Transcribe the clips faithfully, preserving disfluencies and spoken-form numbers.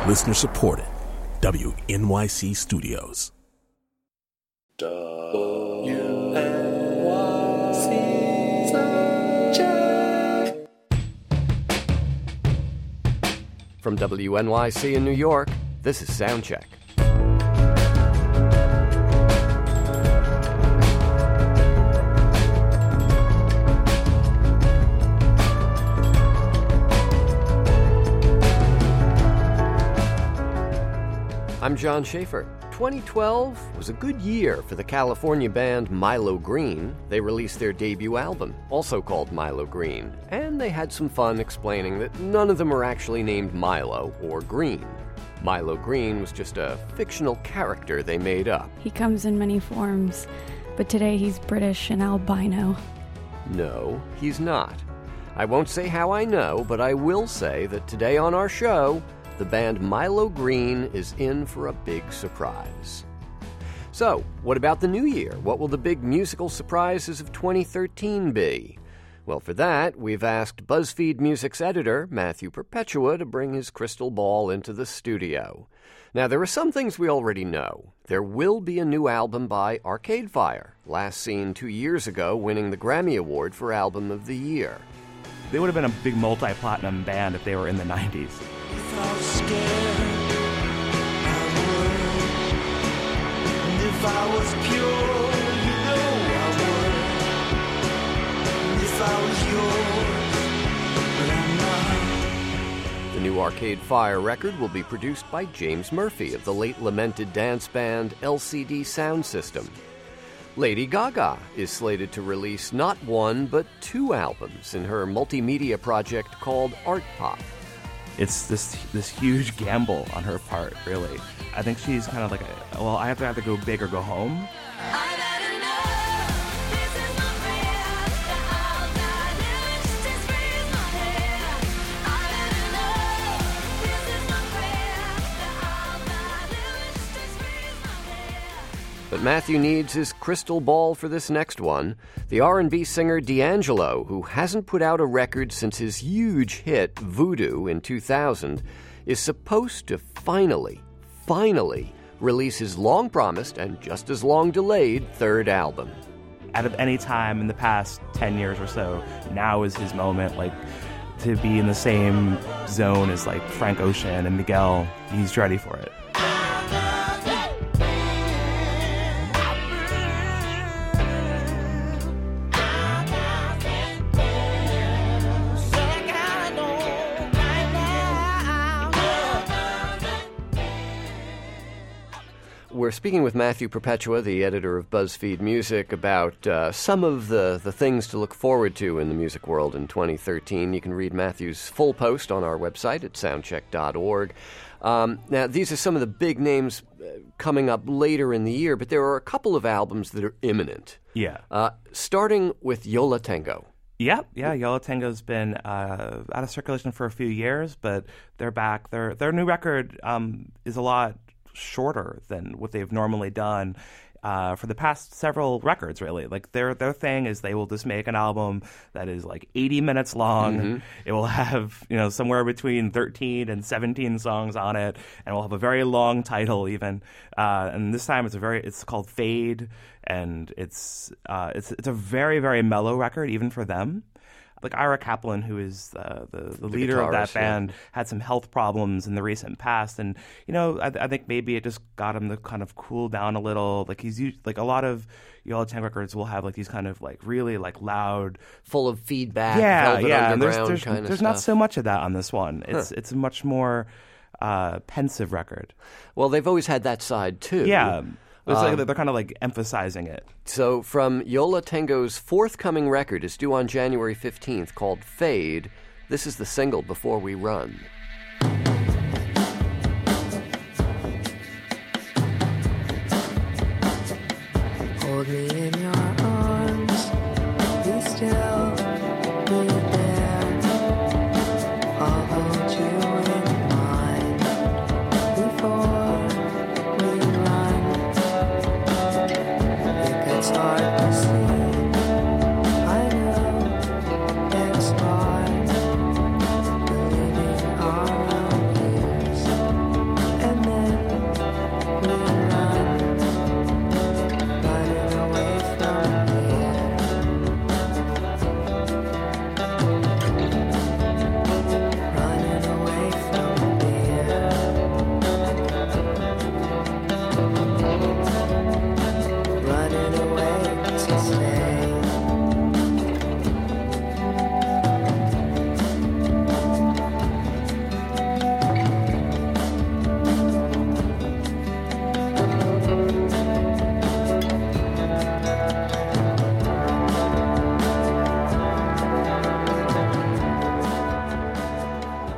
Listener supported. W N Y C Studios. W N Y C Soundcheck. From W N Y C in New York, this is Soundcheck. I'm John Schaefer. twenty twelve was a good year for the California band Milo Green. They released their debut album, also called Milo Green, and they had some fun explaining that none of them are actually named Milo or Green. Milo Green was just a fictional character they made up. He comes in many forms, but today he's British and albino. No, he's not. I won't say how I know, but I will say that today on our show, the band Milo Green is in for a big surprise. So, what about the new year? What will the big musical surprises of twenty thirteen be? Well, for that, we've asked BuzzFeed Music's editor, Matthew Perpetua, to bring his crystal ball into the studio. Now, there are some things we already know. There will be a new album by Arcade Fire, last seen two years ago, winning the Grammy Award for Album of the Year. They would have been a big multi-platinum band if they were in the nineties. If I was scared, I would. And if I was pure, you know I would. And if I was yours, but I'm not. The new Arcade Fire record will be produced by James Murphy of the late lamented dance band L C D Sound System. Lady Gaga is slated to release not one, but two albums in her multimedia project called Art Pop. It's this this huge gamble on her part, really. I think she's kind of like, a, well, I have to have to go big or go home. But Matthew needs his crystal ball for this next one. The R and B singer D'Angelo, who hasn't put out a record since his huge hit Voodoo in two thousand, is supposed to finally, finally release his long-promised and just as long-delayed third album. Out of any time in the past ten years or so, now is his moment, like, to be in the same zone as, like, Frank Ocean and Miguel. He's ready for it. We're speaking with Matthew Perpetua, the editor of BuzzFeed Music, about uh, some of the, the things to look forward to in the music world in twenty thirteen. You can read Matthew's full post on our website at soundcheck dot org. Um, now, these are some of the big names uh, coming up later in the year, but there are a couple of albums that are imminent. Yeah. Uh, starting with Yo La Tengo. Yeah, yeah. Yo La Tengo's been uh, out of circulation for a few years, but they're back. Their their new record um, is a lot shorter than what they've normally done uh, for the past several records, really. Like, their their thing is they will just make an album that is like eighty minutes long. Mm-hmm. It will have, you know, somewhere between thirteen and seventeen songs on it, and it will have a very long title even. Uh, and this time it's a very it's called Fade, and it's uh, it's it's a very, very mellow record even for them. Like, Ira Kaplan, who is uh, the, the, the leader of that band, yeah. had some health problems in the recent past. And, you know, I, I think maybe it just got him to kind of cool down a little. Like, he's used, like, a lot of Yo La Tengo records will have, like, these kind of, like, really, like, loud. Full of feedback. Yeah, Velvet yeah. And there's, Underground there's, kind of there's stuff. not so much of that on this one. It's, huh. it's a much more uh, pensive record. Well, they've always had that side, too. Yeah. It's Um, like they're kind of like emphasizing it. So from Yo La Tengo's forthcoming record, is due on January fifteenth, called Fade. This is the single, Before We Run. Hold me in your arms, be still, be there. I'll hold you in mine before we run. It gets hard to see, I know it's hard, believing our own ears.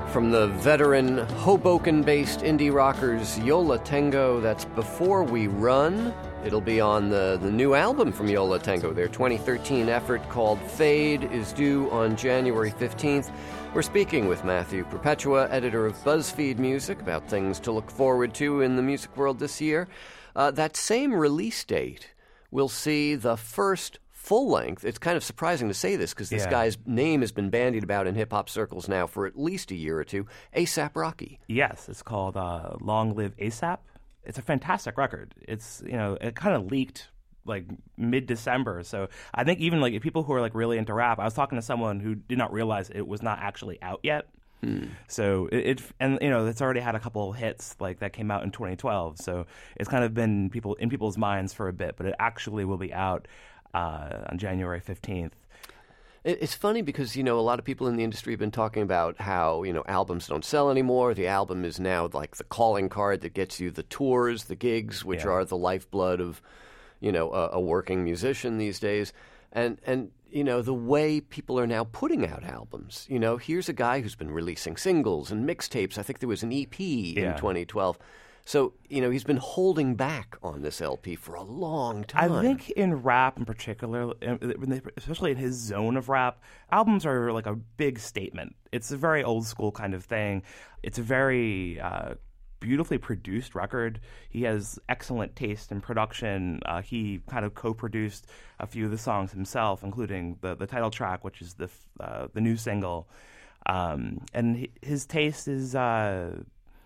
From the veteran Hoboken-based indie rockers Yo La Tengo, that's Before We Run. It'll be on the, the new album from Yo La Tengo. Their twenty thirteen effort called Fade is due on January fifteenth. We're speaking with Matthew Perpetua, editor of BuzzFeed Music, about things to look forward to in the music world this year. Uh, that same release date will see the first full-length, it's kind of surprising to say this because this Yeah. guy's name has been bandied about in hip-hop circles now for at least a year or two, A$AP Rocky. Yes, it's called uh, Long Live A$AP. It's a fantastic record. It's, you know, it kind of leaked like mid-December. So I think even like people who are like really into rap, I was talking to someone who did not realize it was not actually out yet. Hmm. So it, it, and you know, it's already had a couple of hits like that came out in twenty twelve. So it's kind of been people in people's minds for a bit, but it actually will be out uh, on January fifteenth. It's funny because, you know, a lot of people in the industry have been talking about how, you know, albums don't sell anymore. The album is now like the calling card that gets you the tours, the gigs, which Yeah. are the lifeblood of, you know, a, a working musician these days. And, and, you know, the way people are now putting out albums. You know, here's a guy who's been releasing singles and mixtapes. I think there was an E P Yeah. in twenty twelve. So, you know, he's been holding back on this L P for a long time. I think in rap in particular, especially in his zone of rap, albums are like a big statement. It's a very old school kind of thing. It's a very uh, beautifully produced record. He has excellent taste in production. Uh, he kind of co-produced a few of the songs himself, including the, the title track, which is the uh, the new single. Um, and he, his taste is... Uh,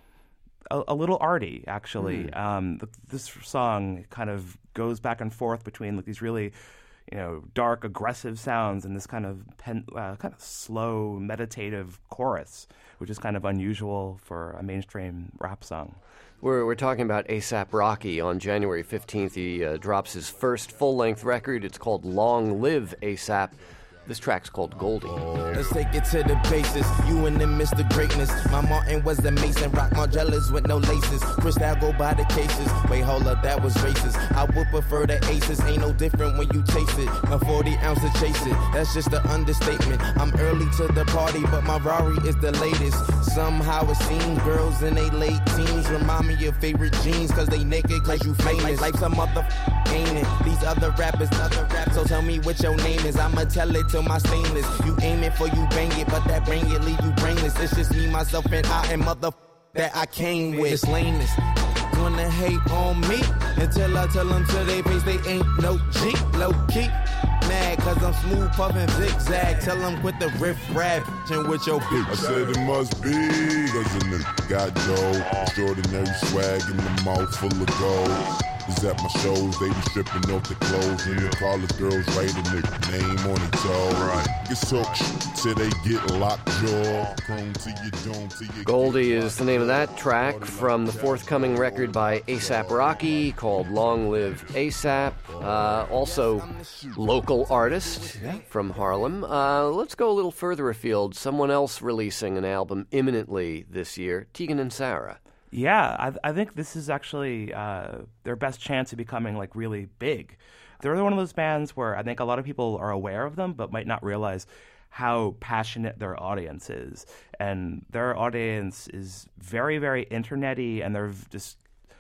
A, a little arty, actually. Mm. Um, the, this song kind of goes back and forth between like these really, you know, dark, aggressive sounds and this kind of pen, uh, kind of slow, meditative chorus, which is kind of unusual for a mainstream rap song. We're, we're talking about A$AP Rocky. On January fifteenth, he uh, drops his first full-length record. It's called Long Live A$AP. This track's called Goldie. Let's take it to the basis. You and them Mister Greatness. My Martin was a Mason. Rock Margellas with no laces. Crystal go by the cases. Wait, hold up, that was racist. I would prefer the aces. Ain't no different when you taste it. A forty ounce to chase it. That's just an understatement. I'm early to the party, but my Rari is the latest. Somehow it seems girls in they late teens remind me of favorite jeans. Cause they naked, cause you famous. Life's a mother ain't it? These other rappers, other raps. So tell me what your name is. I'ma tell it to my stainless. You aim it for you bang it, but that bang it leave you brainless. It's just me, myself, and I, and mother that I came with. It's lameness. Wanna hate on me until I tell them to their face they ain't no G, low key. Mad cause I'm smooth puffin' zigzag. Tell them quit the riff rap and with your bitch. I said it must be cause a nigga got dough. Extraordinary swag in the mouth full of gold. Is at my shows, they be stripping off the clothes. And the college girls write a nigga name on the toe. Right. Get soaked till they get locked jaw. Chrome to your dome to your Goldie is the name of that track from the forthcoming record by A$AP Rocky called Long Live A$AP. Uh, also, local artist from Harlem. Uh, let's go a little further afield. Someone else releasing an album imminently this year, Tegan and Sara. Yeah, I, I think this is actually uh, their best chance of becoming like really big. They're one of those bands where I think a lot of people are aware of them, but might not realize how passionate their audience is. And their audience is very, very internet-y, and they're just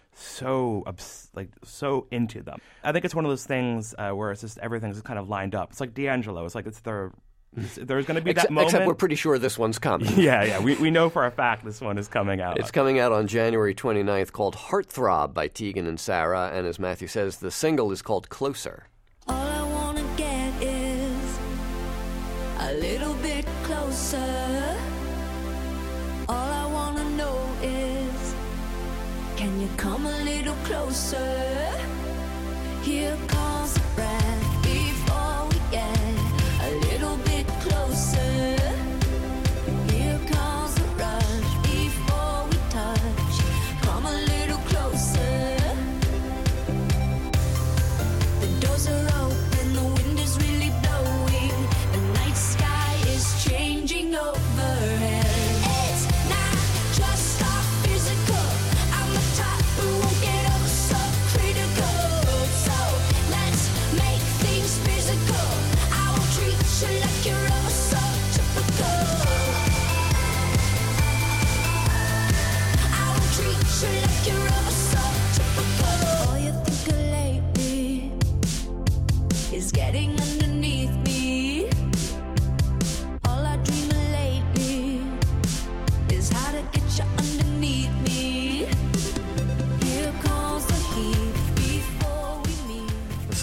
so obs- like so into them. I think it's one of those things uh, where it's just everything's kind of lined up. It's like D'Angelo. It's like it's their there's going to be except, that moment. Except we're pretty sure this one's coming. Yeah, yeah. We we know for a fact this one is coming out. It's coming out on January twenty-ninth, called Heartthrob by Tegan and Sara. And as Matthew says, the single is called Closer. All I wanna get is a little bit closer. All I wanna know is, can you come a little closer? Here comes the breath before we get a little bit closer. Here comes the rush before we touch. Come a little closer. The doors are open, the wind is really blowing. The night sky is changing overhead. It's not just our physical. I'm the type who won't get up so critical. So let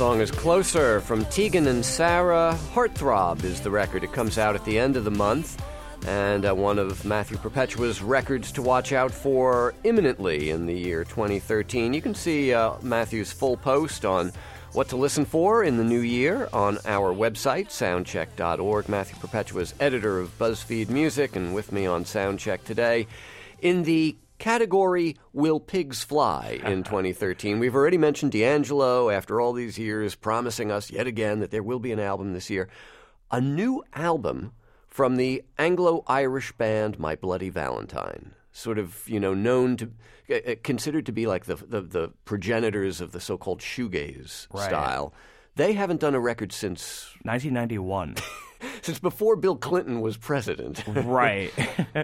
song is Closer from Tegan and Sara. Heartthrob is the record. It comes out at the end of the month, and uh, one of Matthew Perpetua's records to watch out for imminently in the year twenty thirteen. You can see uh, Matthew's full post on what to listen for in the new year on our website, soundcheck dot org. Matthew Perpetua is editor of BuzzFeed Music and with me on Soundcheck today. In the category Will Pigs Fly in twenty thirteen, we've already mentioned D'Angelo after all these years promising us yet again that there will be an album this year. A new album from the Anglo-Irish band My Bloody Valentine, sort of, you know, known to, uh, considered to be like the, the, the progenitors of the so-called shoegaze Right. style. They haven't done a record since nineteen ninety-one. since before Bill Clinton was president. Right.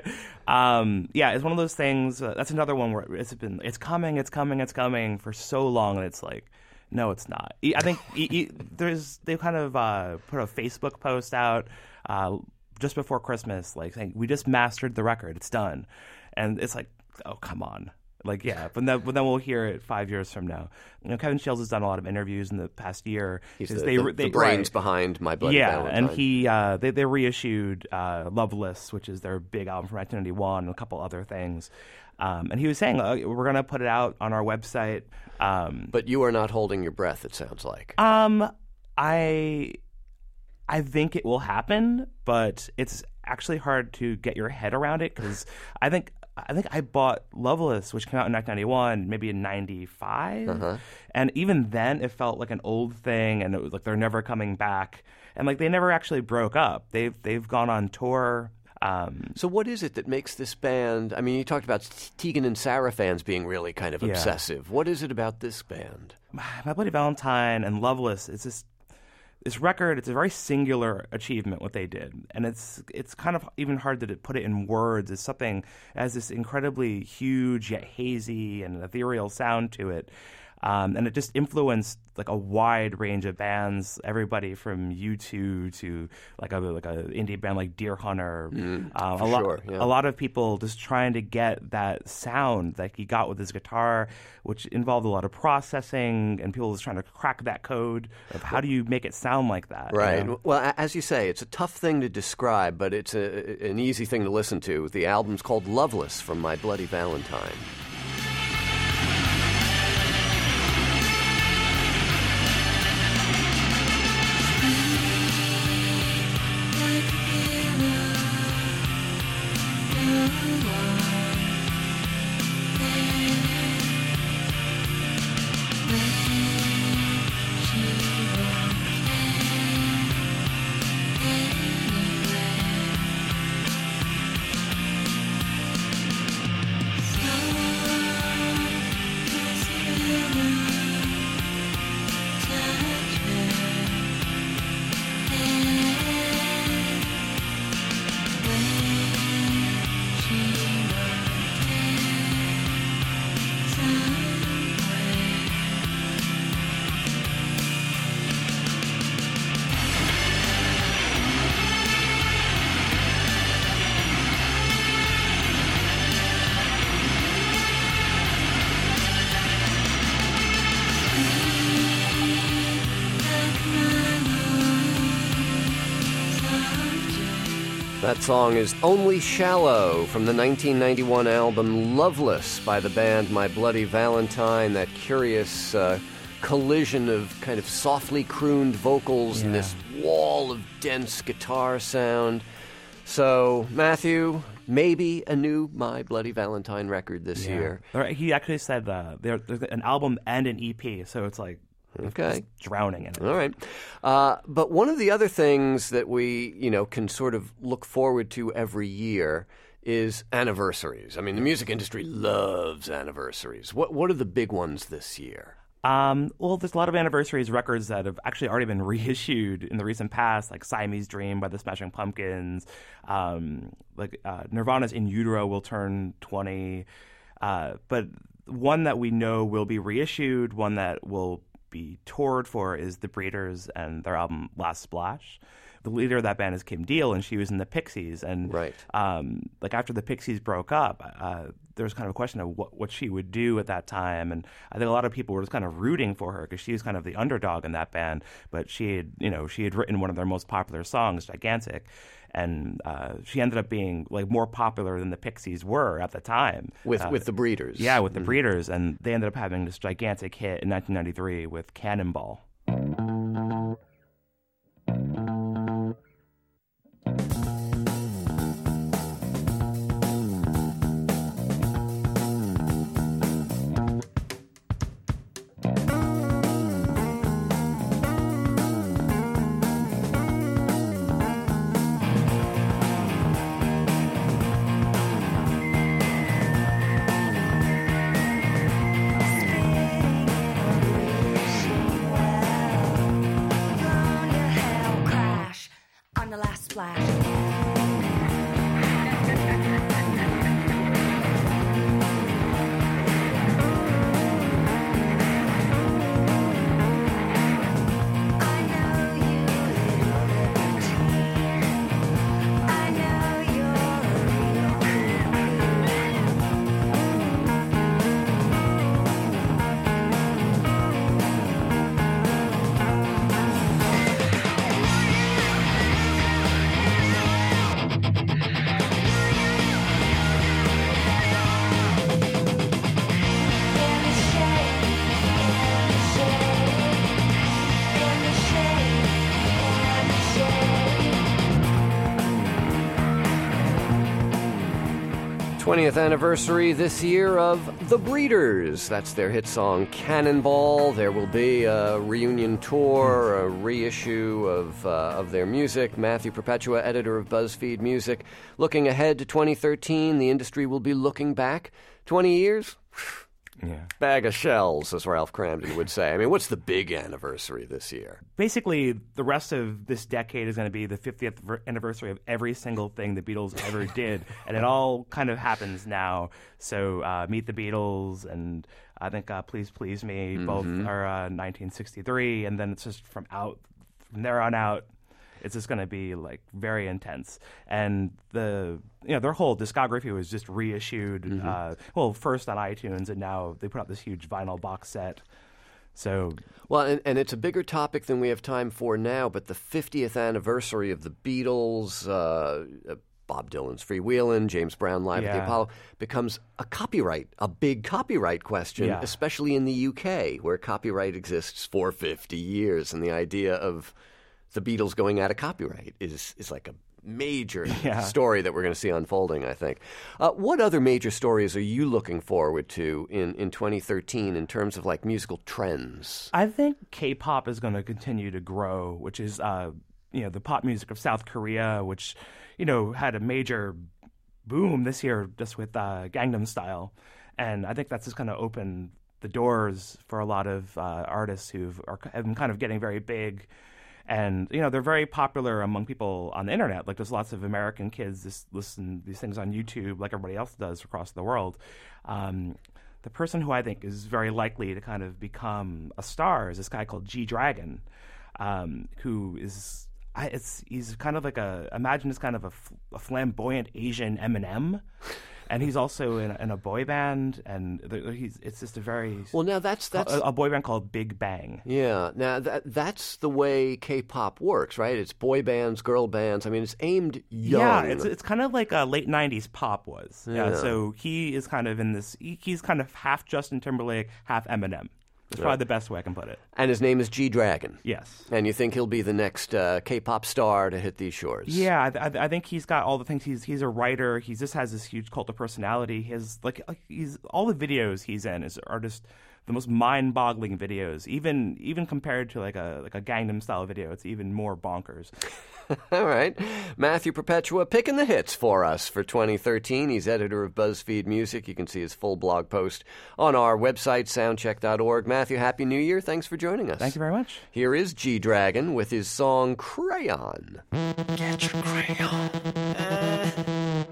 um, yeah, it's one of those things. Uh, that's another one where it's been, it's coming, it's coming, it's coming for so long, and it's like, no, it's not. E- I think e- e- there's they kind of uh, put a Facebook post out uh, just before Christmas, like saying we just mastered the record, it's done, and it's like, oh, come on. Like, yeah, but then, but then we'll hear it five years from now. You know, Kevin Shields has done a lot of interviews in the past year. He's 'cause the, they, the, they, the brains right. behind My Bloody yeah, Valentine. and he uh, they they reissued uh, Loveless, which is their big album from nineteen ninety-one, and a couple other things. Um, and he was saying, uh, we're going to put it out on our website. Um, But you are not holding your breath, it sounds like. um, I I think it will happen, but it's actually hard to get your head around it because I think I think I bought Loveless, which came out in nineteen ninety-one, maybe in ninety-five, Uh-huh. and even then it felt like an old thing, and it was like they're never coming back, and like they never actually broke up. They've they've gone on tour. Um, So what is it that makes this band... I mean, you talked about Tegan and Sara fans being really kind of Yeah. obsessive. What is it about this band? My Bloody Valentine and Loveless, it's just this record. It's a very singular achievement what they did, and it's it's kind of even hard to put it in words. It's something that has this incredibly huge yet hazy and ethereal sound to it, um, and it just influenced like a wide range of bands. Everybody from U two to like a like a indie band like Deer Hunter. Mm, um, for a lot sure, yeah. a lot of people just trying to get that sound that he got with his guitar, which involved a lot of processing, and people just trying to crack that code of how do you make it sound like that. you Right. know? Well, a- as you say, it's a tough thing to describe, but it's a, an easy thing to listen to. The album's called Loveless from My Bloody Valentine. That song is Only Shallow from the nineteen ninety-one album Loveless by the band My Bloody Valentine. That curious uh, collision of kind of softly crooned vocals and Yeah. this wall of dense guitar sound. So, Matthew, maybe a new My Bloody Valentine record this Yeah. year. All right, he actually said uh, there, there's an album and an E P, so it's like Okay. just drowning in it. All right. Uh, but one of the other things that we, you know, can sort of look forward to every year is anniversaries. I mean, the music industry loves anniversaries. What what are the big ones this year? Um, well, there's a lot of anniversaries records that have actually already been reissued in the recent past, like Siamese Dream by the Smashing Pumpkins. Um, like uh, Nirvana's In Utero will turn twenty. Uh, but one that we know will be reissued, one that will be toured for, is The Breeders and their album Last Splash. the leader of that band is Kim Deal, and she was in the Pixies. And Right. um, like after the Pixies broke up, uh, there was kind of a question of what, what she would do at that time. And I think a lot of people were just kind of rooting for her because she was kind of the underdog in that band. But she had, you know, she had written one of their most popular songs, Gigantic. And uh, she ended up being like more popular than the Pixies were at the time. With Uh, with the Breeders. Yeah, with the Breeders. And they ended up having this gigantic hit in nineteen ninety-three with Cannonball. On the last splash. twentieth anniversary this year of The Breeders. That's their hit song, Cannonball. There will be a reunion tour, a reissue of uh, of their music. Matthew Perpetua, editor of BuzzFeed Music. Looking ahead to twenty thirteen, the industry will be looking back. twenty years? Yeah. Bag of shells, as Ralph Cramden would say. I mean, what's the big anniversary this year? Basically, the rest of this decade is going to be the fiftieth anniversary of every single thing the Beatles ever did. And it all kind of happens now. So uh, Meet the Beatles and I think uh, Please Please Me, Mm-hmm. both are uh, nineteen sixty-three. And then it's just from out from there on out, it's just going to be like very intense. And the you know their whole discography was just reissued. Mm-hmm. Uh, well, first on iTunes, and now they put out this huge vinyl box set. So Well, and, and it's a bigger topic than we have time for now, but the fiftieth anniversary of the Beatles, uh, uh, Bob Dylan's Freewheelin', James Brown Live at the Yeah. Apollo, becomes a copyright, a big copyright question, Yeah. especially in the U K, where copyright exists for fifty years. And the idea of the Beatles going out of copyright is, is like a major Yeah. story that we're going to see unfolding, I think. Uh, what other major stories are you looking forward to in, in twenty thirteen in terms of like musical trends? I think K-pop is going to continue to grow, which is, uh, you know, the pop music of South Korea, which, you know, had a major boom this year just with uh, Gangnam Style. And I think that's just going to open the doors for a lot of uh, artists who are have been kind of getting very big. And, you know, they're very popular among people on the internet. Like, there's lots of American kids just listen to these things on YouTube like everybody else does across the world. Um, the person who I think is very likely to kind of become a star is this guy called G-Dragon, um, who is, I, it's he's kind of like a, imagine it's kind of a, f- a flamboyant Asian Eminem. And he's also in, in a boy band, and the, he's it's just a very Well, now that's that's a, a boy band called Big Bang. yeah. Now that that's the way K-pop works, right? It's boy bands, girl bands. I mean, it's aimed young. Yeah, it's it's kind of like a late nineties pop was. Yeah. Yeah. So he is kind of in this. He, he's kind of half Justin Timberlake, half Eminem. That's probably the best way I can put it. And his name is G-Dragon. Yes. And you think he'll be the next uh, K-pop star to hit these shores? Yeah, I, I, I think he's got all the things. He's he's a writer. He just has this huge cult of personality. He has like, like he's all the videos he's in is are just the most mind-boggling videos. Even even compared to like a like a Gangnam Style video, it's even more bonkers. All right. Matthew Perpetua picking the hits for us for twenty thirteen. He's editor of BuzzFeed Music. You can see his full blog post on our website, soundcheck dot org. Matthew, Happy New Year. Thanks for joining us. Thank you very much. Here is G-Dragon with his song Crayon. Get your crayon. Uh,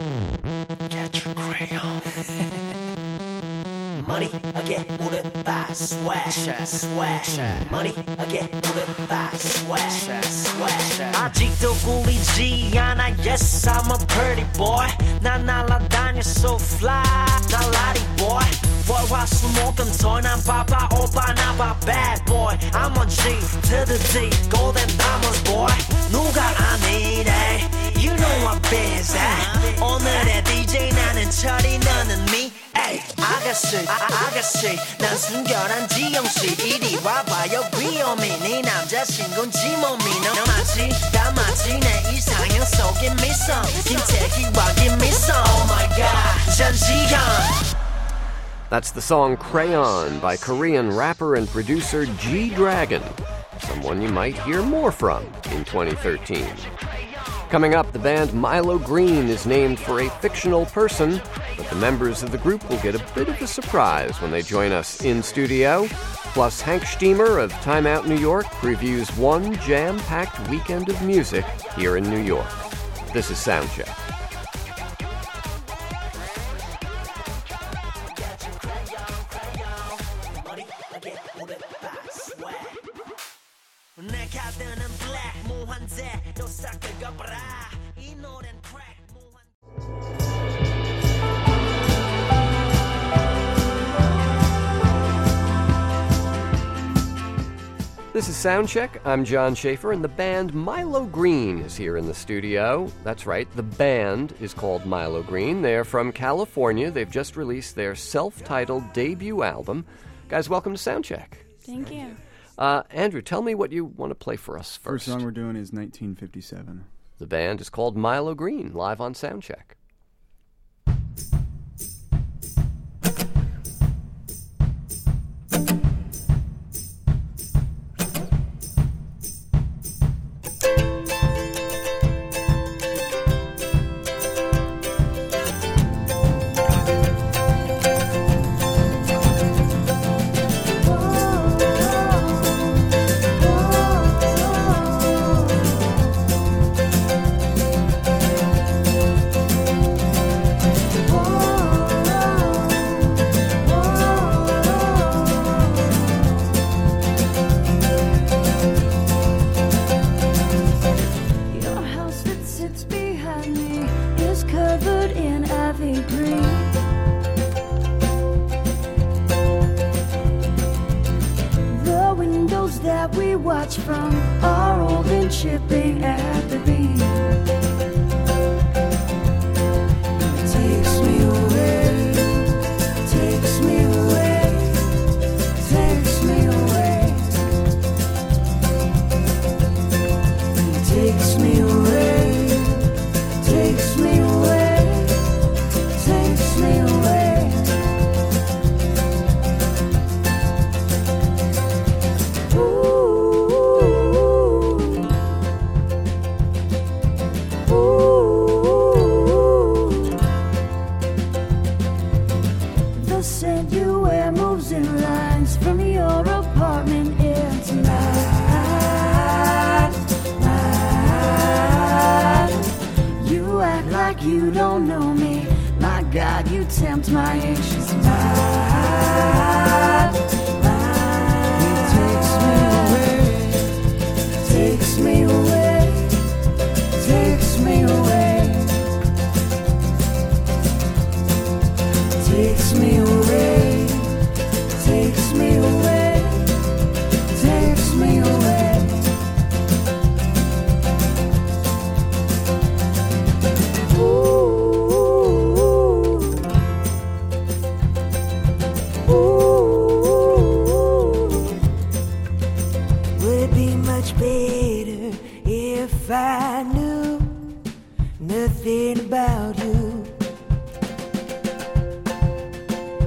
get your crayon. Money, I get all the fast. sweat, sweat. Money I get moving by sweat, sweat. 아직도 꿀리지 않아. Yes, I'm a pretty boy. 난 날아다녀 so fly. 날라리 boy. 월화수목금토 난 바빠 오빠 나봐 bad boy. I'm a G to the D, golden diamonds boy. 누가 아니래? You know I'm busy. 오늘의 디제이 나는 철이 너는 me. Ay, 아가씨, 아, 아가씨, 난 순결한 지영씨. 이리 와봐요 귀요미. 네 남자친구인지 몸이 너 마치 다 마치 내 이상형 속에 미소. 김태희와 김미소. Oh my god, 전지현. That's the song Crayon by Korean rapper and producer G-Dragon, someone you might hear more from in twenty thirteen. Coming up, the band Milo Green is named for a fictional person, but the members of the group will get a bit of a surprise when they join us in studio. Plus, Hank Steamer of Time Out New York previews one jam-packed weekend of music here in New York. This is Soundcheck. This is Soundcheck. I'm John Schaefer, and the band Milo Green is here in the studio. That's right, the band is called Milo Green. They're from California. They've just released their self-titled debut album. Guys, welcome to Soundcheck. Thank you. Uh, Andrew, tell me what you want to play for us first. First song we're doing is nineteen fifty-seven. The band is called Milo Green, live on Soundcheck. From our old and chipping at the beat. Takes me away, takes me away, takes me away, takes me away, takes me away, takes me away. You don't know me, my God, you tempt my anxious mind. It takes me away, takes me away, takes me away, takes me away, takes me away, takes me away. If I knew nothing about you,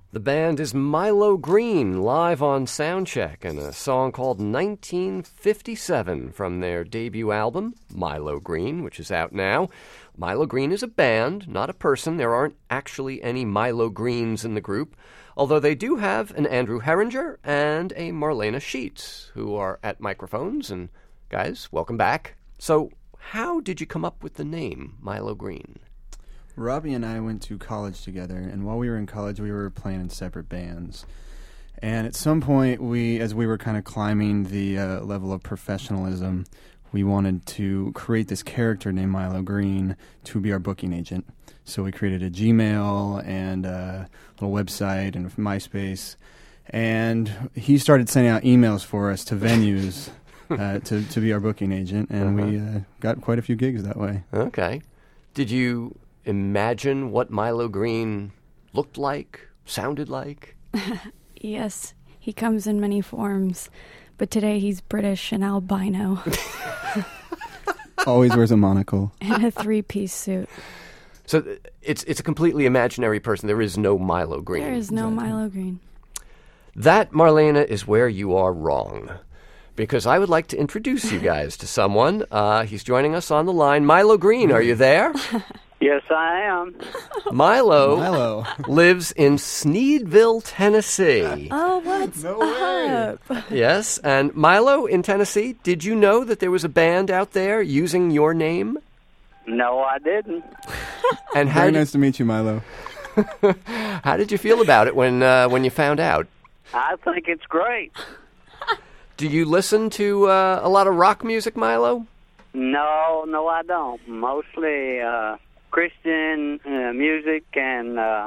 The band is Milo Green, live on Soundcheck, and a song called nineteen fifty-seven from their debut album, Milo Green, which is out now. Milo Green is a band, not a person. There aren't actually any Milo Greens in the group, although they do have an Andrew Herringer and a Marlena Sheets, who are at microphones. And guys, welcome back. So, how did you come up with the name Milo Green? Robbie and I went to college together, and while we were in college, we were playing in separate bands. And at some point, we, as we were kind of climbing the uh, level of professionalism, we wanted to create this character named Milo Green to be our booking agent. So we created a Gmail and a little website and MySpace, and he started sending out emails for us to venues uh, to, to be our booking agent, and uh-huh. we uh, got quite a few gigs that way. Okay. Did you imagine what Milo Green looked like, sounded like? Yes, he comes in many forms, but today he's British and albino. Always wears a monocle. And a three-piece suit. So it's it's a completely imaginary person. There is no Milo Green. There is no exactly. Milo Green. That, Marlena, is where you are wrong. Because I would like to introduce you guys to someone. Uh, he's joining us on the line. Milo Green, are you there? Yes, I am. Milo, Milo. lives in Sneedville, Tennessee. Oh, what's no way. up? Yes, and Milo in Tennessee, did you know that there was a band out there using your name? No, I didn't. And how Very did, nice to meet you, Milo. How did you feel about it when uh, when you found out? I think it's great. Do you listen to uh, a lot of rock music, Milo? No, no, I don't. Mostly uh, Christian uh, music and uh,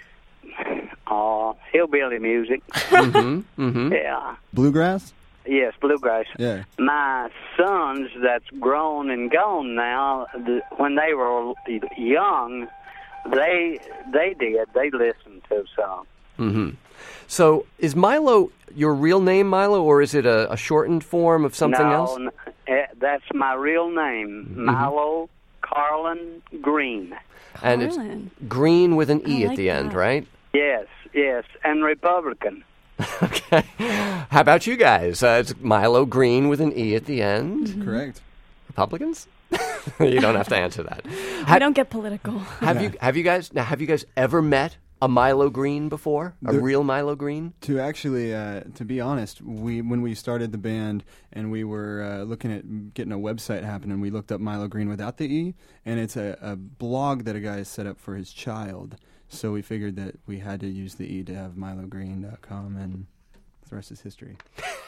uh, hillbilly music. Mm-hmm, mm-hmm. Yeah. Bluegrass? Yes, bluegrass. Yeah. My sons that's grown and gone now, the, when they were young, they they did. They listened to some. Mm-hmm. So is Milo your real name, Milo, or is it a, a shortened form of something no, else? No, that's my real name, mm-hmm. Milo Carlin Green. And Carlin. It's Green with an E I at like the end, that. right? Yes, yes, and Republican. Okay. How about you guys? Uh, it's Milo Green with an E at the end. Mm-hmm. Correct. Republicans? You don't have to answer that. Ha- I don't get political. Have Yeah. you have you guys now have you guys ever met a Milo Green before? A The- real Milo Green? To actually, uh, to be honest, we when we started the band and we were uh, looking at getting a website happening, we looked up Milo Green without the E, and it's a, a blog that a guy set up for his child. So we figured that we had to use the E to have milo green dot com, and the rest is history.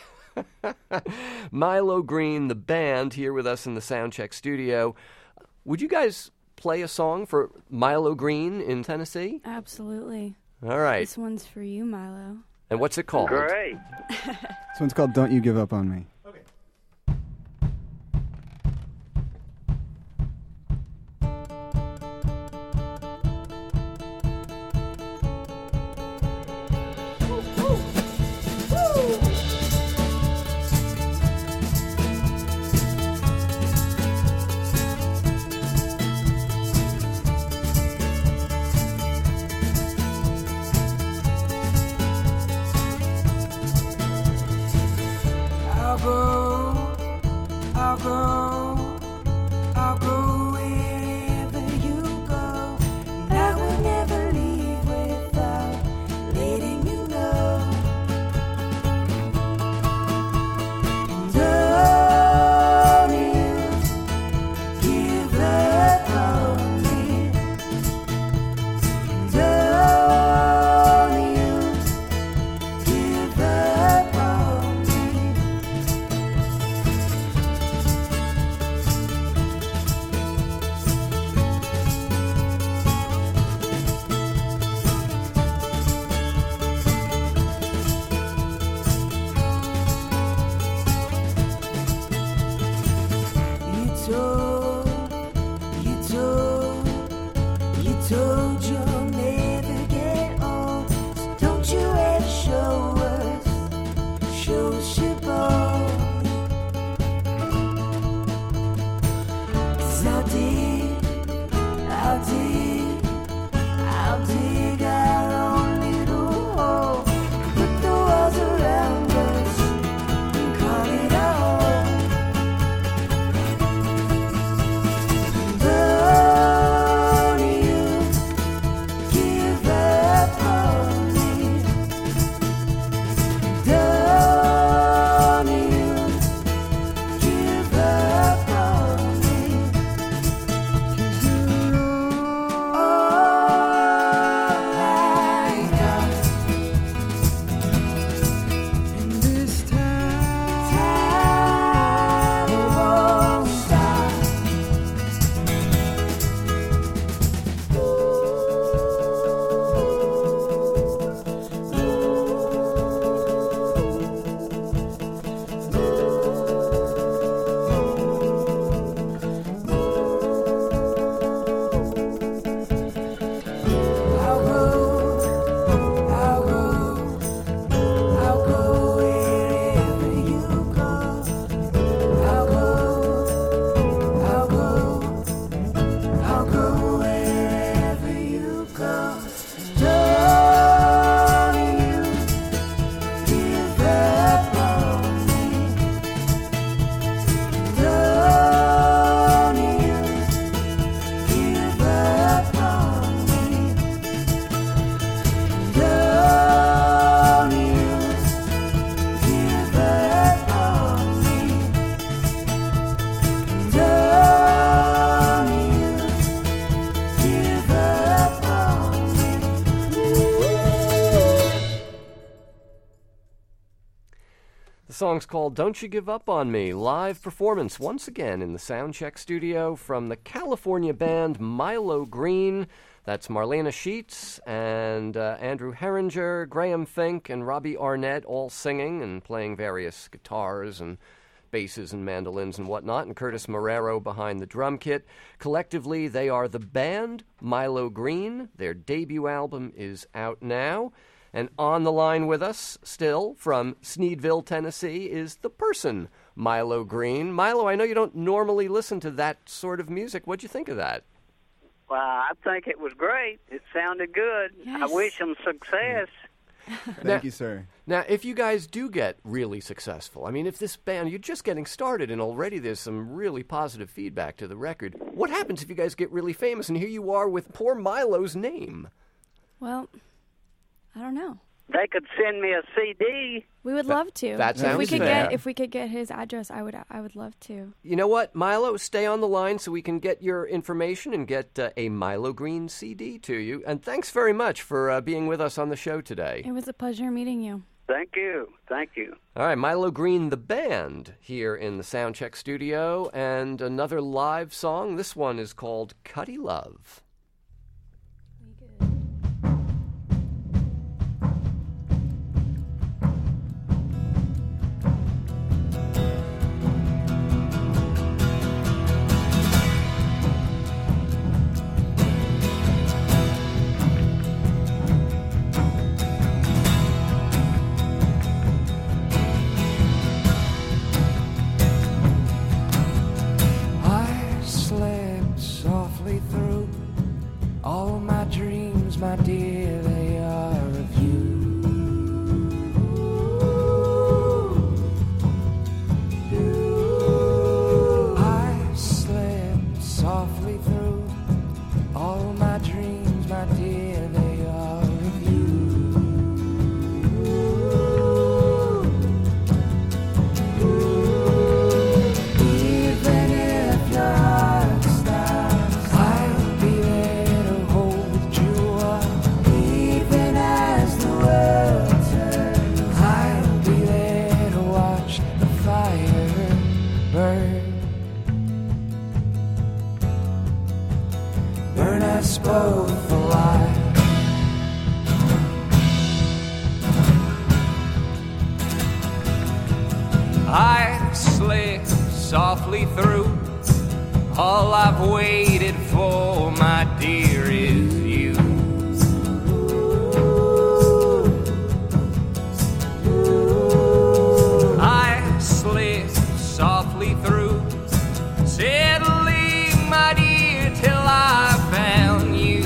Milo Green, the band, here with us in the Soundcheck studio. Would you guys play a song for Milo Green in Tennessee? Absolutely. All right. This one's for you, Milo. And what's it called? Great. This one's called Don't You Give Up on Me. I'll go, I'll go, I'll go wherever you go. And I will never leave without letting you know. Don't you give up on me. Don't you give up on me. You told, you told, you told you'll never get old. So don't you ever show us, show us your bones. 'Cause I'll dig, I'll dig, I'll dig our own little song's called Don't You Give Up On Me. Live performance once again in the Soundcheck studio from the California band Milo Green. That's Marlena Sheets and uh, Andrew Herringer, Graham Fink, and Robbie Arnett all singing and playing various guitars and basses and mandolins and whatnot, and Curtis Marrero behind the drum kit. Collectively, they are the band Milo Green. Their debut album is out now. And on the line with us, still, from Sneedville, Tennessee, is the person, Milo Green. Milo, I know you don't normally listen to that sort of music. What'd you think of that? Well, I think it was great. It sounded good. Yes. I wish them success. Thank Now- you, sir. Now, if you guys do get really successful, I mean, if this band, you're just getting started and already there's some really positive feedback to the record, what happens if you guys get really famous and here you are with poor Milo's name? Well, I don't know. They could send me a C D. We would love to. that if we sounds could fair. get if we could get his address, I would I would love to. You know what, Milo, stay on the line so we can get your information and get uh, a Milo Green C D to you. And thanks very much for uh, being with us on the show today. It was a pleasure meeting you. Thank you. Thank you. All right, Milo Green, the band, here in the Soundcheck studio, and another live song. This one is called Cuddy Love. I slept softly through all my dreams, my dear, they are of you. I slept softly through all my dreams, my dear, they are of you. Even if your heart stops, I'll be there to hold you up. Even as the world turns, I'll be there to watch the fire burn. Burn us both alive. I slip softly through. All I've waited for, my dear, is you. I slip softly through, settling, my dear, till I found you.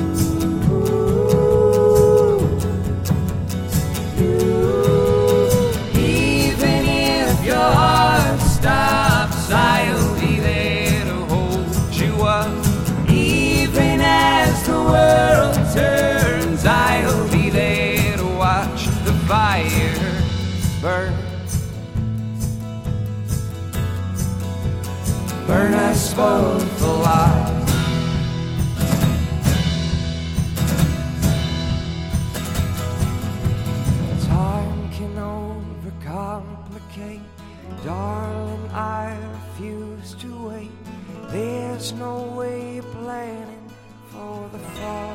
Even if your heart stops, I'll be there to hold you up. Even as the world turns, I'll be there to watch the fire burn. Burn us both alive. Time can overcomplicate. Darling, I refuse to wait. There's no way planning for the fall.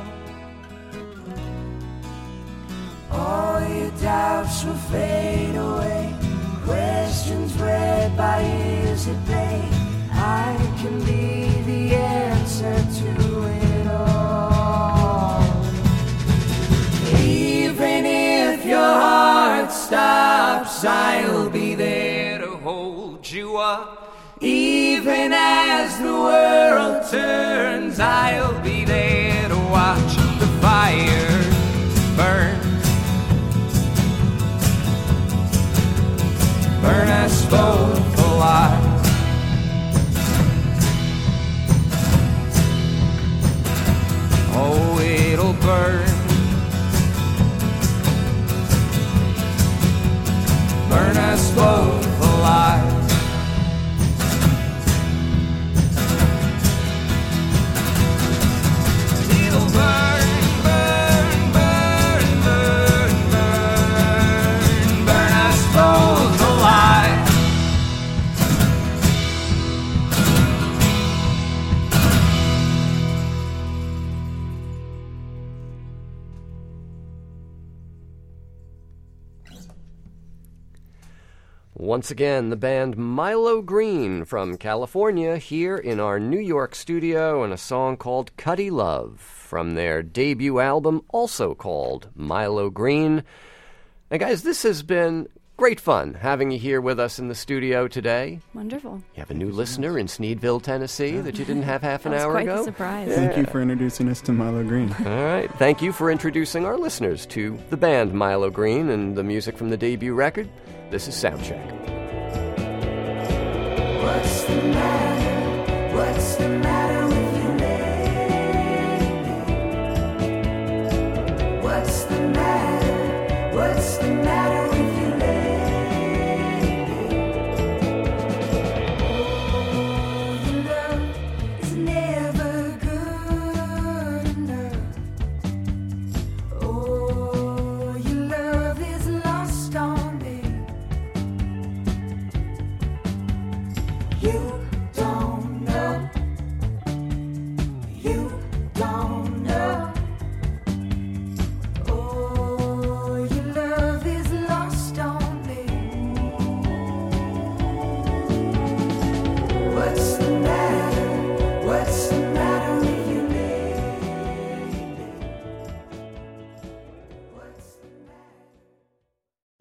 All your doubts will fade away. Questions read by ears at bay. I can be the answer to it all. Even if your heart stops, I'll be there to hold you up. Even as the world turns, I'll be there to watch the fire burn. Burn us both alive. Oh, it'll burn. Burn us both alive. It'll burn, burn, burn, burn, burn. Burn us both alive. Once again, the band Milo Green from California here in our New York studio, and a song called Cuddy Love from their debut album, also called Milo Green. And guys, this has been great fun having you here with us in the studio today. Wonderful. You have a new listener in Sneedville, Tennessee that you didn't have half an that was hour quite ago. The surprise. Yeah. Thank you for introducing us to Milo Green. All right. Thank you for introducing our listeners to the band Milo Green and the music from the debut record. This is Soundcheck. What's the matter? What's the matter with you, lady? What's the matter? What's the matter with you, lady? Oh, your love is never good enough. Oh, your love is lost on me. You don't know. You don't know. Oh, your love is lost on me. What's the matter? What's the matter with you, lady? What's the matter?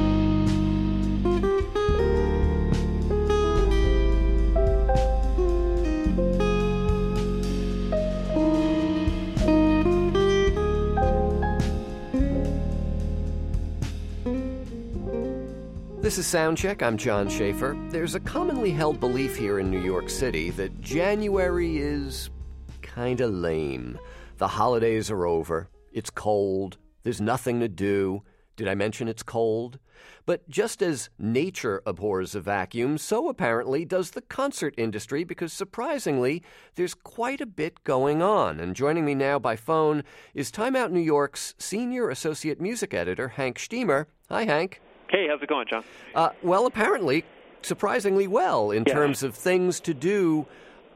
This is Soundcheck. I'm John Schaefer. There's a commonly held belief here in New York City that January is kinda lame. The holidays are over. It's cold. There's nothing to do. Did I mention it's cold? But just as nature abhors a vacuum, so apparently does the concert industry, because surprisingly, there's quite a bit going on. And joining me now by phone is Time Out New York's senior associate music editor, Hank Steamer. Hi, Hank. Hey, how's it going, John? Uh, well, apparently, surprisingly well in Yeah. terms of things to do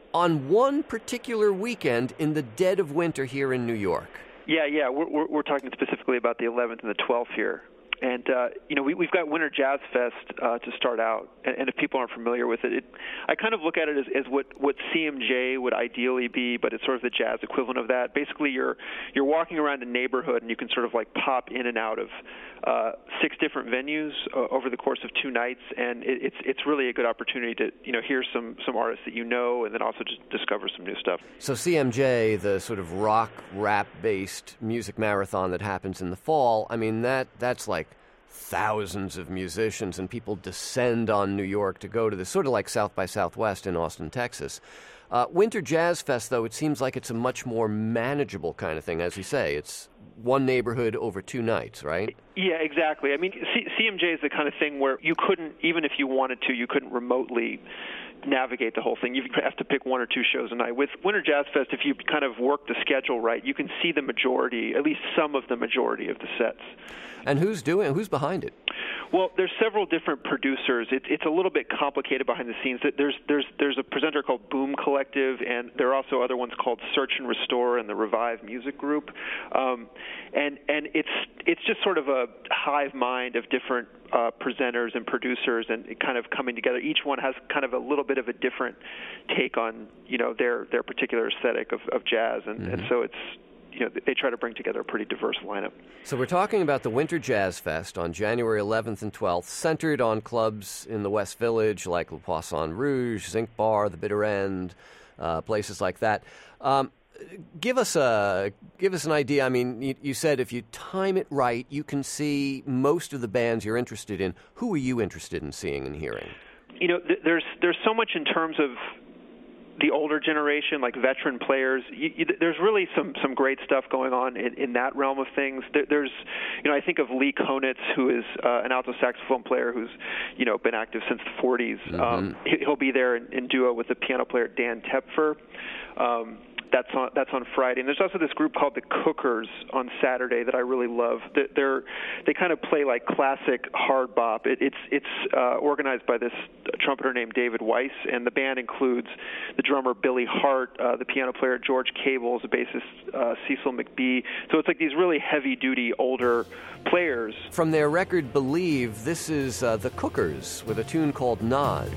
on one particular weekend in the dead of winter here in New York. Yeah, yeah, we're, we're, we're talking specifically about the eleventh and the twelfth here. And, uh, you know, we, we've got Winter Jazz Fest uh, to start out. And, and if people aren't familiar with it, it I kind of look at it as, as what, what C M J would ideally be, but it's sort of the jazz equivalent of that. Basically, you're you're walking around a neighborhood, and you can sort of like pop in and out of uh, six different venues uh, over the course of two nights. And it, it's it's really a good opportunity to, you know, hear some, some artists that you know, and then also just discover some new stuff. So C M J, the sort of rock, rap-based music marathon that happens in the fall, I mean, that that's like thousands of musicians, and people descend on New York to go to this, sort of like South by Southwest in Austin, Texas. Uh, Winter Jazz Fest, though, it seems like it's a much more manageable kind of thing. As you say, it's one neighborhood over two nights, right? Yeah, exactly. I mean, C- CMJ is the kind of thing where you couldn't, even if you wanted to, you couldn't remotely navigate the whole thing. You have to pick one or two shows a night. With Winter Jazz Fest, if you kind of work the schedule right, you can see the majority, at least some of the majority of the sets. And who's doing? Who's behind it? Well, there's several different producers. It, it's a little bit complicated behind the scenes. There's there's there's a presenter called Boom Collective, and there are also other ones called Search and Restore and the Revive Music Group. Um, and and it's it's just sort of a hive mind of different uh, presenters and producers, and it kind of coming together. Each one has kind of a little bit of a different take on, you know, their their particular aesthetic of, of jazz, and, mm-hmm. and so it's. You know, they try to bring together a pretty diverse lineup. So we're talking about the Winter Jazz Fest on January eleventh and twelfth, centered on clubs in the West Village like Le Poisson Rouge, Zinc Bar, The Bitter End, uh, places like that. Um, give us a give us an idea. I mean, you, you said if you time it right, you can see most of the bands you're interested in. Who are you interested in seeing and hearing? You know, th- there's there's so much in terms of the older generation, like veteran players. You, you, there's really some, some great stuff going on in, in that realm of things. There, there's, you know, I think of Lee Konitz, who is uh, an alto saxophone player who's, you know, been active since the forties. Mm-hmm. Um, he'll be there in, in duo with the piano player Dan Tepfer. Um, that's on that's on Friday. And there's also this group called the Cookers on Saturday that I really love. They're they kind of play like classic hard bop. It, it's it's uh, organized by this trumpeter named David Weiss, and the band includes the drummer Billy Hart, uh, the piano player George Cables, the bassist uh, Cecil McBee. So it's like these really heavy-duty older players. From their record Believe, this is uh, the Cookers with a tune called Naj.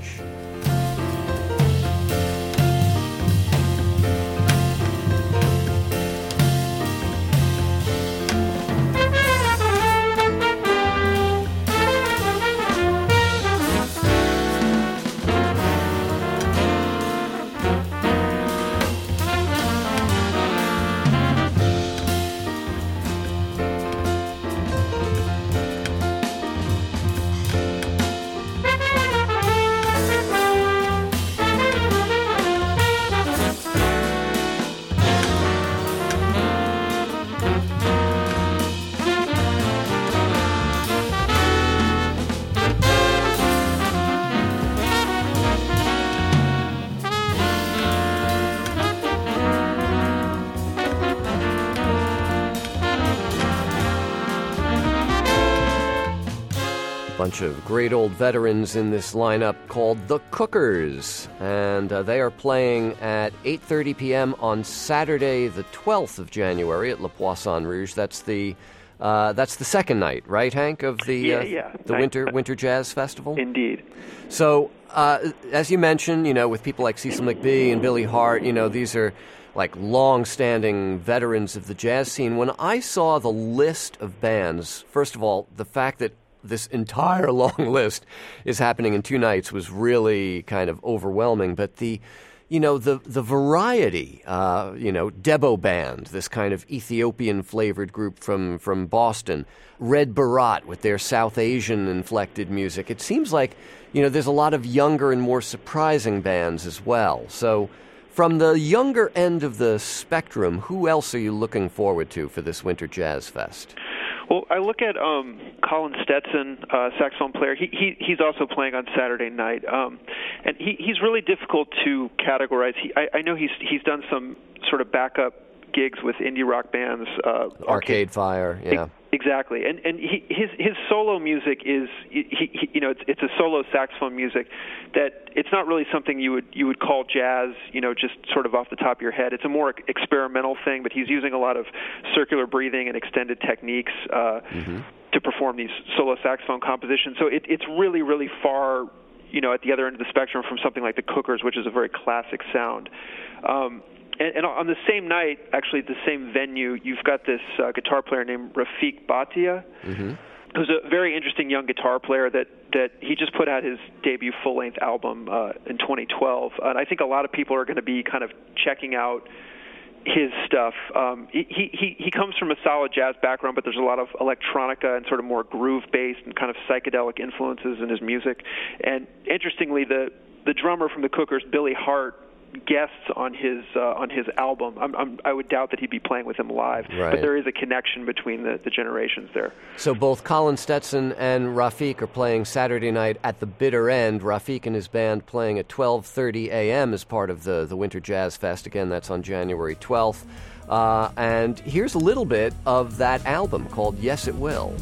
Bunch of great old veterans in this lineup called the Cookers, and uh, they are playing at eight thirty p.m. on Saturday, the twelfth of January at Le Poisson Rouge. That's the uh, that's the second night, right, Hank, of the yeah, uh, yeah. the I, winter winter jazz festival. Indeed. So, uh, as you mentioned, you know, with people like Cecil McBee and Billy Hart, you know, these are like long-standing veterans of the jazz scene. When I saw the list of bands, first of all, the fact that this entire long list is happening in two nights was really kind of overwhelming. But the, you know, the the variety, uh, you know, Debo Band, this kind of Ethiopian-flavored group from, from Boston, Red Barat with their South Asian-inflected music. It seems like, you know, there's a lot of younger and more surprising bands as well. So from the younger end of the spectrum, who else are you looking forward to for this Winter Jazz Fest? Well, I look at um, Colin Stetson, uh, saxophone player. He, he he's also playing on Saturday night, um, and he, he's really difficult to categorize. He, I, I know he's he's done some sort of backup gigs with indie rock bands, uh, Arcade, Arcade Fire, yeah. Exactly, and and he, his his solo music is he, he, you know it's it's a solo saxophone music that it's not really something you would you would call jazz, you know, just sort of off the top of your head. It's a more experimental thing, but he's using a lot of circular breathing and extended techniques uh, mm-hmm. to perform these solo saxophone compositions. So it, it's really really far, you know, at the other end of the spectrum from something like the Cookers, which is a very classic sound. Um, And, and on the same night, actually at the same venue, you've got this uh, guitar player named Rafik Bhatia, mm-hmm. who's a very interesting young guitar player that, that he just put out his debut full-length album uh, in twenty twelve. And I think a lot of people are going to be kind of checking out his stuff. Um, he, he, he comes from a solid jazz background, but there's a lot of electronica and sort of more groove-based and kind of psychedelic influences in his music. And interestingly, the, the drummer from the Cookers, Billy Hart, guests on his uh, on his album. I'm, I'm, I would doubt that he'd be playing with him live, right. But there is a connection between the, the generations there. So both Colin Stetson and Rafik are playing Saturday night at the bitter end. Rafik and his band playing at twelve thirty a.m. as part of the, the Winter Jazz Fest. Again, that's on January twelfth. Uh, and here's a little bit of that album called Yes It Will.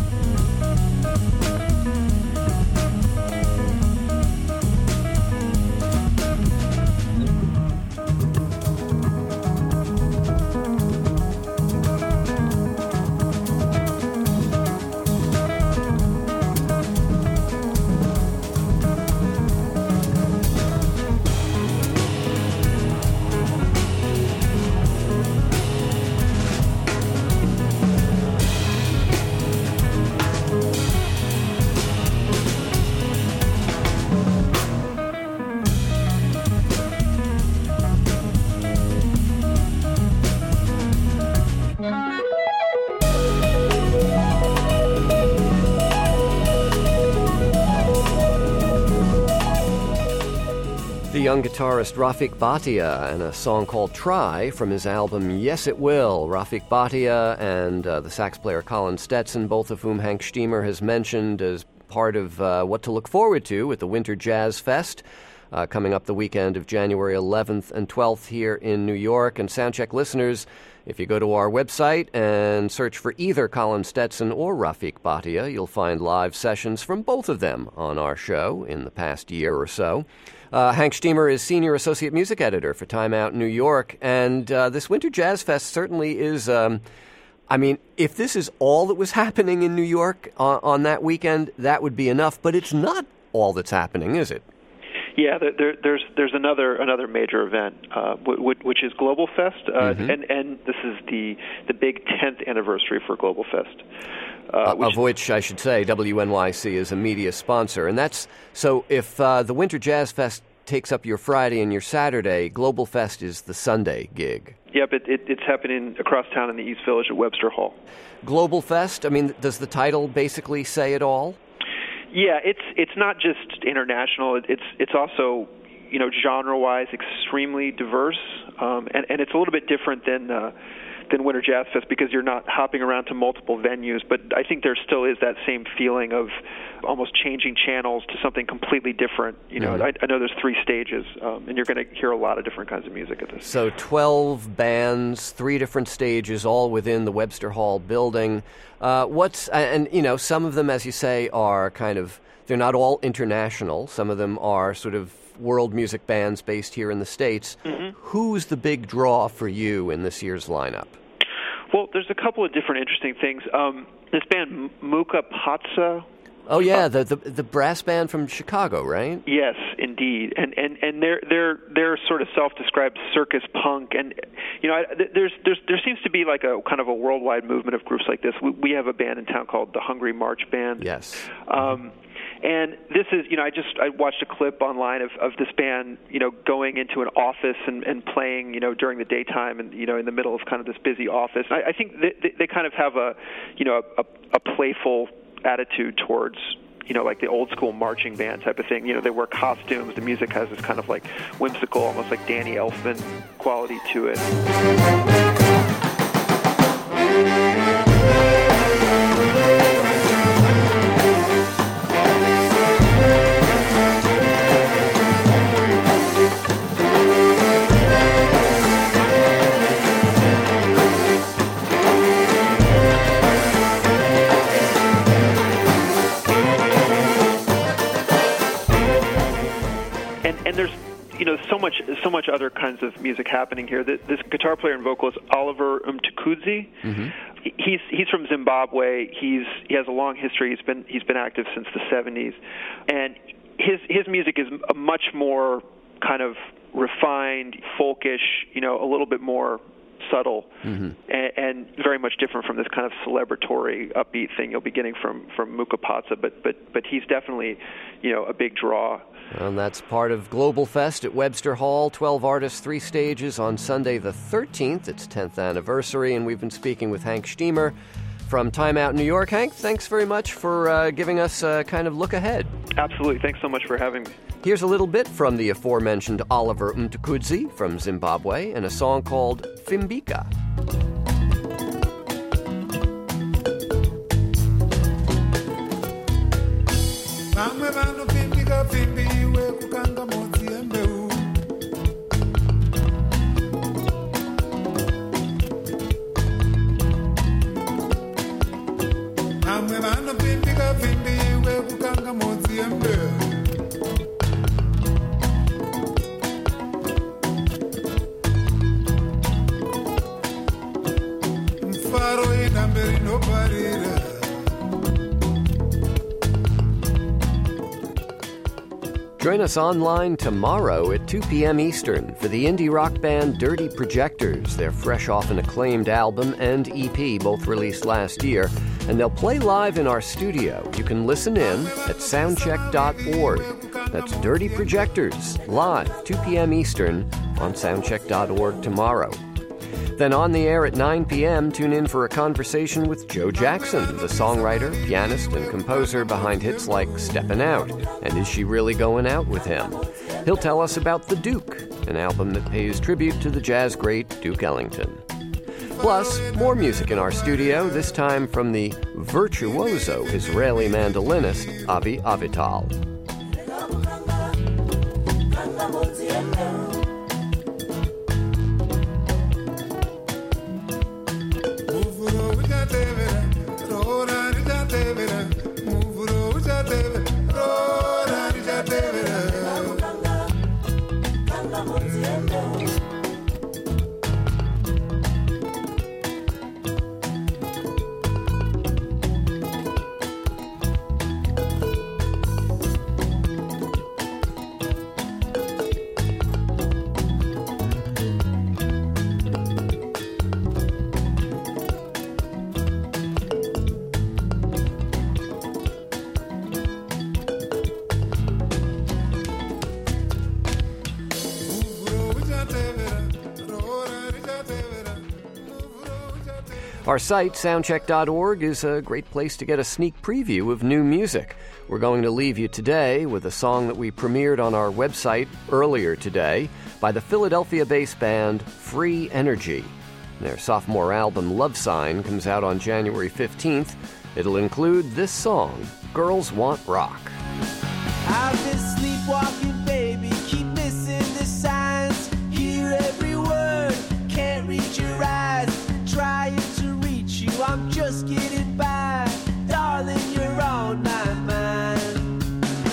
The young guitarist Rafik Bhatia and a song called Try from his album Yes It Will. Rafik Bhatia and uh, the sax player Colin Stetson, both of whom Hank Stiemer has mentioned as part of uh, what to look forward to at the Winter Jazz Fest. uh, coming up the weekend of January eleventh and twelfth here in New York. And Soundcheck listeners, if you go to our website and search for either Colin Stetson or Rafik Bhatia, you'll find live sessions from both of them on our show in the past year or so. Uh, Hank Shteamer is Senior Associate Music Editor for Time Out New York, and uh, this Winter Jazz Fest certainly is, um, I mean, if this is all that was happening in New York on, on that weekend, that would be enough, but it's not all that's happening, is it? Yeah, there, there's there's another another major event, uh, w- which is Global Fest, uh, Mm-hmm. and and this is the the big tenth anniversary for Global Fest. Uh, Uh, which of which I should say W N Y C is a media sponsor. And that's so if uh, the Winter Jazz Fest takes up your Friday and your Saturday, Global Fest is the Sunday gig. Yep, it, it, it's happening across town in the East Village at Webster Hall. Global Fest, I mean, does the title basically say it all? Yeah, it's it's not just international. It, it's it's also, you know, genre-wise extremely diverse, um, and and it's a little bit different than. Uh, than Winter Jazz Fest because you're not hopping around to multiple venues, but I think there still is that same feeling of almost changing channels to something completely different. You know, Mm-hmm. I, I know there's three stages, um, and you're going to hear a lot of different kinds of music at this. So twelve bands, three different stages, all within the Webster Hall building. Uh, what's and, you know, some of them, as you say, are kind of, they're not all international. Some of them are sort of world music bands based here in the States. Mm-hmm. Who's the big draw for you in this year's lineup? Well, there's a couple of different interesting things. Um, this band, Muka Patsa. Oh yeah, the, the the brass band from Chicago, right? Yes, indeed, and and and they're they're they're sort of self-described circus punk, and you know, I, there's there's there seems to be like a kind of a worldwide movement of groups like this. We, we have a band in town called the Hungry March Band. Yes. Um, And this is, you know, I just I watched a clip online of, of this band, you know, going into an office and, and playing, you know, during the daytime and, you know, in the middle of kind of this busy office. I, I think they, they kind of have a, you know, a, a playful attitude towards, you know, like the old school marching band type of thing. You know, they wear costumes. The music has this kind of like whimsical, almost like Danny Elfman quality to it. And there's, you know, so much, so much other kinds of music happening here. This guitar player and vocalist Oliver Mtukudzi. Mm-hmm. He's he's from Zimbabwe. He's he has a long history. He's been he's been active since the seventies, and his his music is a much more kind of refined, folkish. You know, a little bit more subtle, mm-hmm. and, and very much different from this kind of celebratory, upbeat thing you'll be getting from from Muka Patsa. But but but he's definitely, you know, a big draw. And that's part of Global Fest at Webster Hall. twelve artists, three stages on Sunday the thirteenth. It's tenth anniversary, and we've been speaking with Hank Shteamer from Time Out New York. Hank, thanks very much for uh, giving us a kind of look ahead. Absolutely. Thanks so much for having me. Here's a little bit from the aforementioned Oliver Mtukudzi from Zimbabwe and a song called Fimbika. Fimbiwe kukanga modzi embeu amwe vanopimbika fimbiwe kukanga modzi embeu mfaro idambe rinoparira. Join us online tomorrow at two p.m. Eastern for the indie rock band Dirty Projectors. They're fresh off an acclaimed album and E P, both released last year, and they'll play live in our studio. You can listen in at soundcheck dot org. That's Dirty Projectors, live, two p.m. Eastern on soundcheck dot org tomorrow. Then on the air at nine p.m., tune in for a conversation with Joe Jackson, the songwriter, pianist, and composer behind hits like Steppin' Out and Is She Really Going Out With Him? He'll tell us about The Duke, an album that pays tribute to the jazz great Duke Ellington. Plus, more music in our studio, this time from the virtuoso Israeli mandolinist Avi Avital. Our site, soundcheck dot org, is a great place to get a sneak preview of new music. We're going to leave you today with a song that we premiered on our website earlier today by the Philadelphia-based band Free Energy. Their sophomore album, Love Sign, comes out on January fifteenth. It'll include this song, Girls Want Rock. I've been sleepwalking, baby, keep missing the signs. Hear every word, can't reach your eyes. Trying to reach you, I'm just getting by. Darling, you're on my mind.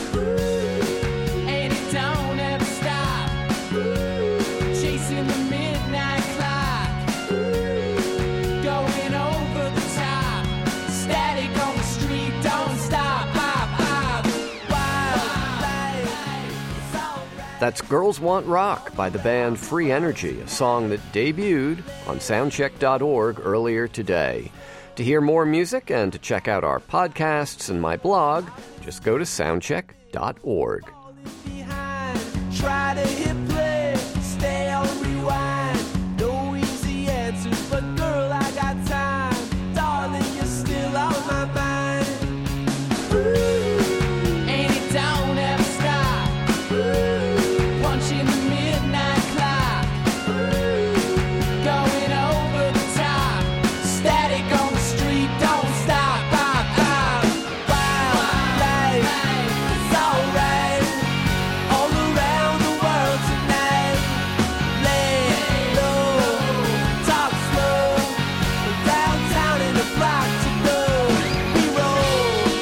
And it don't ever stop. Chasing the midnight clock. Going over the top. Static on the street, don't stop. Pop, pop. Wild life. It's alright. That's Girls Want Rock by the band Free Energy, a song that debuted on soundcheck dot org earlier today. To hear more music and to check out our podcasts and my blog, just go to soundcheck dot org. Try to hit play, stay on rewind. No easy answers, but girl, I got time. Darling, you're still on my mind. And it don't ever stop. Punching the midnight clock. Going over the top. Static on the street, don't stop. Pop, pop. Wild life, it's alright. All around the world tonight. Lay low, talk slow. Downtown in a block to go. We roll.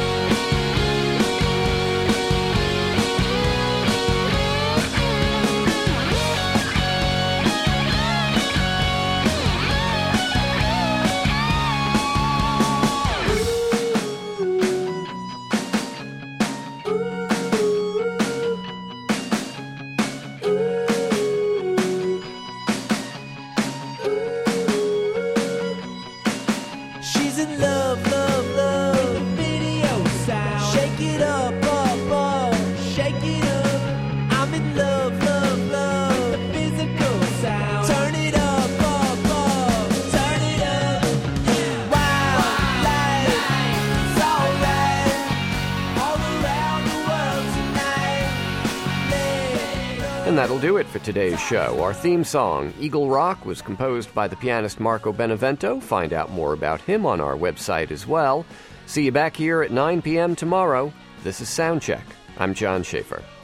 She's in love, love, love. Video sound. Shake it up, up, up. Shake it up. I'm in love, love, love. The physical sound. Turn it up, up, up. Turn it up. Wild life. It's alright. All around the world tonight. Lay low. And that'll do it for today's show. Our theme song, Eagle Rock, was composed by the pianist Marco Benevento. Find out more about him on our website as well. See you back here at nine p.m. tomorrow. This is Soundcheck. I'm John Schaefer.